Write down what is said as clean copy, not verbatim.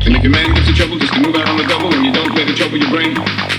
And if your man gets in trouble, just to move out on the double, and you don't let it trouble your brain.